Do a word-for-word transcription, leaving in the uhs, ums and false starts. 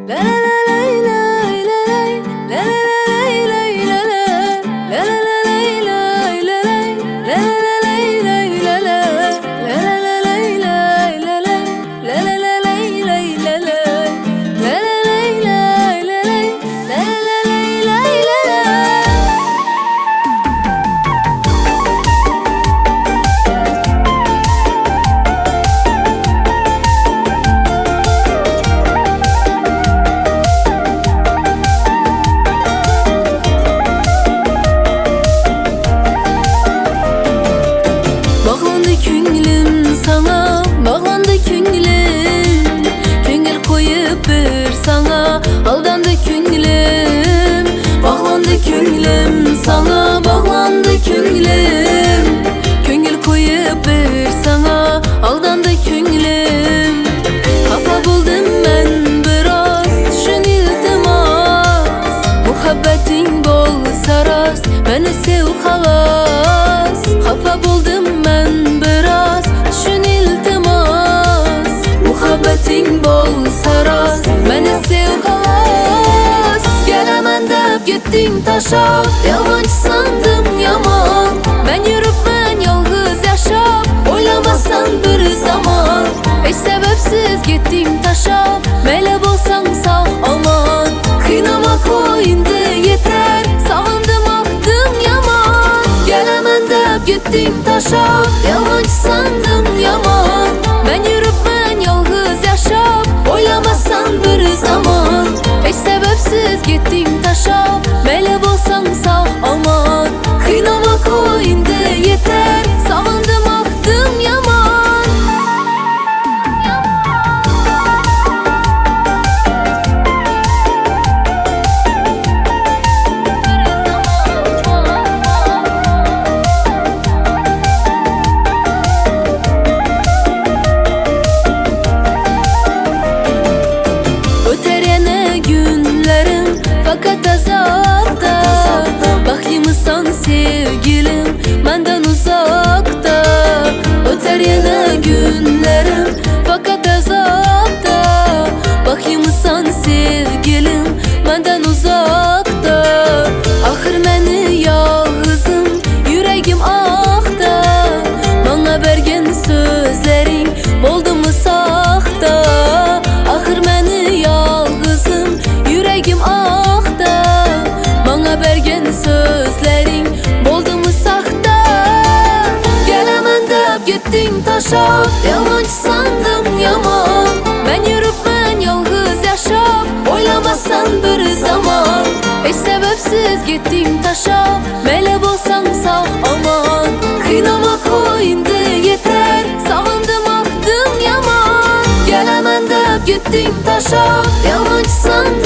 Küngülüm sana, bağlandı küngülüm. Küngül koyup bir sana, aldandı küngülüm. Bağlandı küngülüm sana, bağlandı küngülüm. Küngül koyup bir sana, aldandı küngülüm. Kafa buldum ben biraz, düşün iltimas. Muhabbetin bolsa rast, beni sev halas. Kafa buldum ben biraz, düşün iltimas. Muhabbetin bolsa rast, beni sev halas. Gelemen dep gittim taşa, yalancı sandım yaman. Ben yürüp ben yalgız yaşap, oylamasan bir zaman. Hiç sebepsiz gittim taşa, mele bolsan sağ aman. Kıynamak oyundu yeter, sağındım aktım yaman. Gelemen dep gittim taşa, yalancı sandım yaman. Ben yürüp ben yalgız yaşap, oylamasan bir zaman. Hiç sebepsiz gittim taşa, mele bolsan sağ aman. Kıynamak oyundu yeter, sağındım aktım yaman. Fakat azapta, baklimsan sevgilim benden uzakta. Öter yana günlerim fakat azapta, baklimsan sevgilim benden uzakta. Ahır meni yalgızım, yüreğim ahta. Bana bergen sözlerin oldu mu sakta. Ahır meni yalgızım, yüreğim ahta. Bana bergen sözlerin oldu mu sakta. Gelemem dep gittim taşa, yalancı sandım yaman. Ben yürüp ben yalgız yaşap, oylamasan bir zaman. Hiç sebepsiz gittim taşa, mele bolsan sağ aman. Kıynamak oyundu yeter, sağındım aktım yaman. Gelemem dep gittim taşa, yalancı sandım